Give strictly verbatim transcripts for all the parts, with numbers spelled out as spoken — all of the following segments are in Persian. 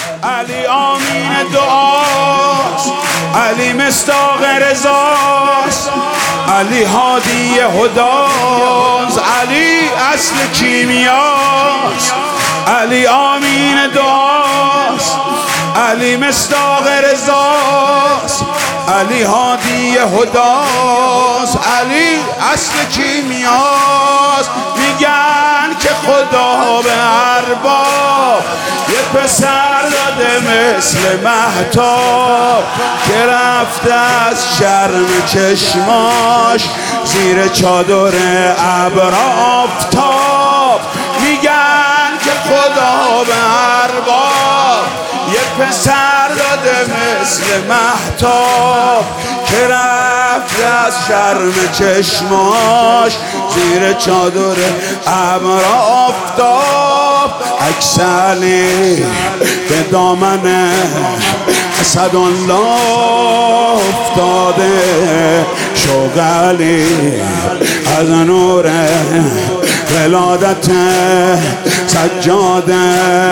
علی آمین دعاست، علی مصداق رضاست، علی هادی هداست، علی اصل کیمیاست. علی آمین دعاست، علی مصداق رضاست، علی هادی هداست، علی اصل کیمیاست. میگن که خدا به ارباب یه پسر داده مثل مهتاب که رفته از شرم چشماش زیر چادر ابر آفتاب. میگن که خدا به ارباب یه پسر داده مثل مهتاب که رفته از شرم چشماش زیر چادر ابر آفتاب. عکس علی به دامن اسدالله افتاده، شوق علی از نور ولادت سجاده،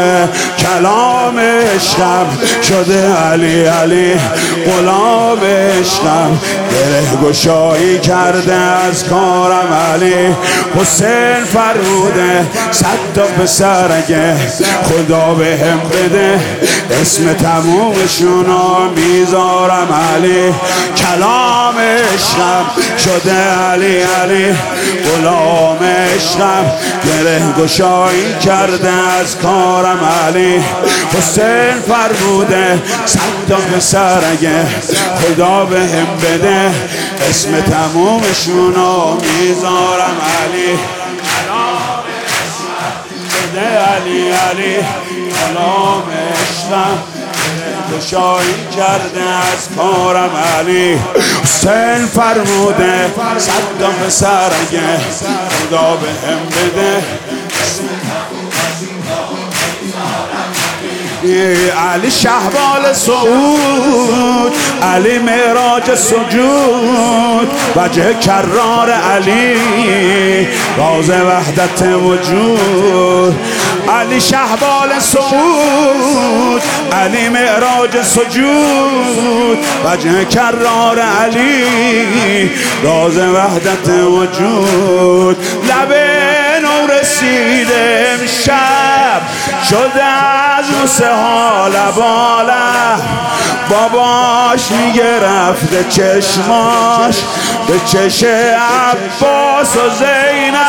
کلام عشقم شده علی علی غلام عشقم، گره گشایی کرده از کارم علی. حسین فرموده صد تا پسر اگه خدا به هم بده اسم تمومشونو میذارم علی. کلام عشقم شده علی علی غلام عشقم، گره گشایی کرده از کارم علی. حسین فرموده صد تا پسر اگه خدا به هم بده اسم تمومشونو میذارم علی. کلام عشقم شده علی علی غلام عشقم، گشایی کرده از کارم علی. حسین فرموده صد تا پسر اگه خدا به هم بده علی شهبال صعود، علی معراج سجود، وجه کرار علی راز وحدت وجود. علی شهبال صعود، علی معراج سجود، وجه کرار علی راز وحدت وجود. لب نو رسیده امشب شده از موسه ها لباله، باباش میگه رفته چشماش به چش عباس و زینب،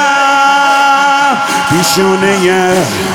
پیشونه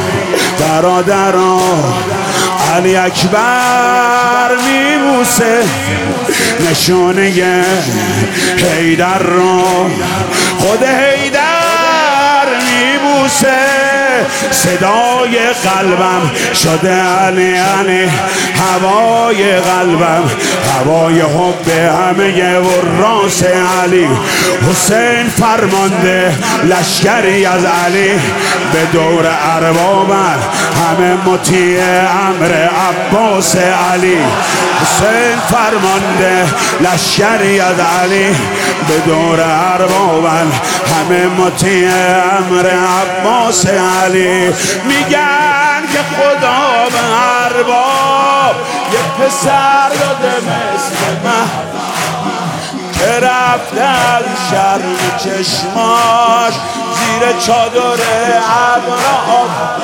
برادران علی اکبر میبوسه، نشونه حیدر رو خود حیدر میبوسه. صدای قلبم شده علی علی، هوای قلبم هوای حب همه وراث علی. حسین فرمانده لشکری از علی به دور اربابن همه مطیع امر عباس علی. حسین فرمانده لشکری از علی به دور اربابن همه مطیع امر عباس علی. میگن که خدا به ارباب یه پسر داده مثل من که رفته از شرم چشماش زیر چادر ابر آفتاب.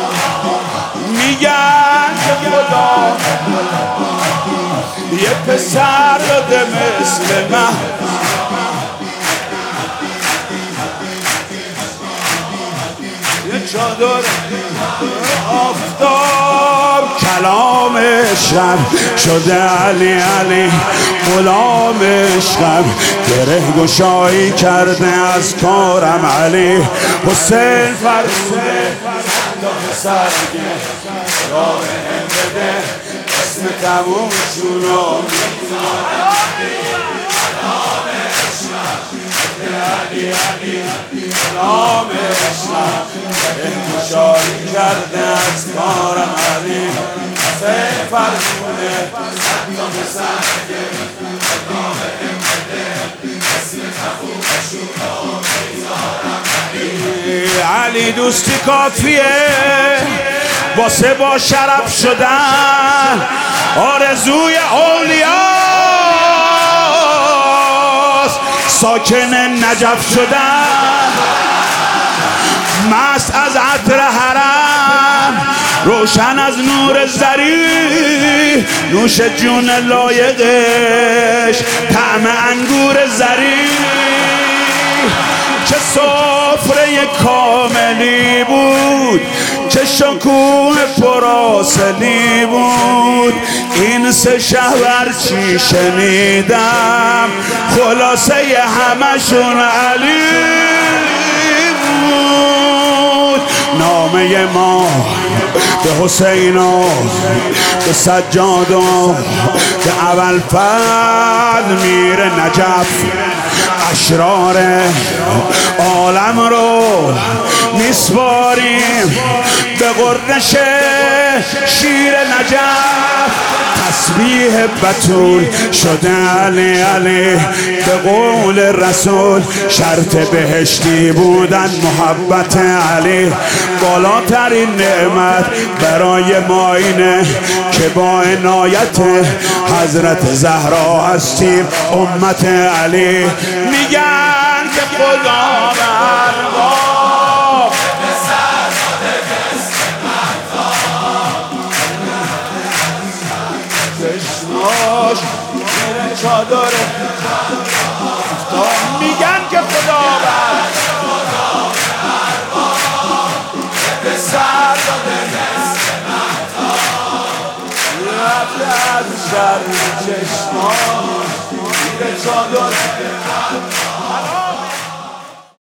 میگن که خدا یه پسر داده مثل من چادر آفتاب. کلام عشقم شده علی علی غلام عشقم، گره گشایی کرده از کارم علی. حسین فرموده صد تا پسر اگه خدا به هم بده اسم تمومشونو میذارم علی. کلام عشقم شده علی علی غلام عشقم، گشایی کرده از کارم علی. حسین فرموده صد تا پسر اگه خدا به هم بده اسم تمومشونو میذارم علی. علی دوستی کافیه، واسه با شرف شدن آرزوی اولیاست، ساکن نجف شدن مست از عطر حرم، روشن از نور زری، نوش جون لایقش طعم انگور زری. چه سفره کاملی بود، چه شکوه پراسلی بود، این سه شهر چی شنیدم خلاصه همشون علی بود. نامه ما به حسین و به سجاد و به ابوالفضل میر نجف، اشرار عالم رو میسپاریم به قرنش شیر نجف. تسبیح بتول شده علی علی، به قول رسول شرط بهشتی بودن محبت علی. بالاترین نعمت برای ما اینه که با عنایت حضرت زهرا هستیم امت علی. میگن که خدا برباب چشماش میره چادره، میگن که خدا بر به سر داده رفته از شر چشماش میره چادره.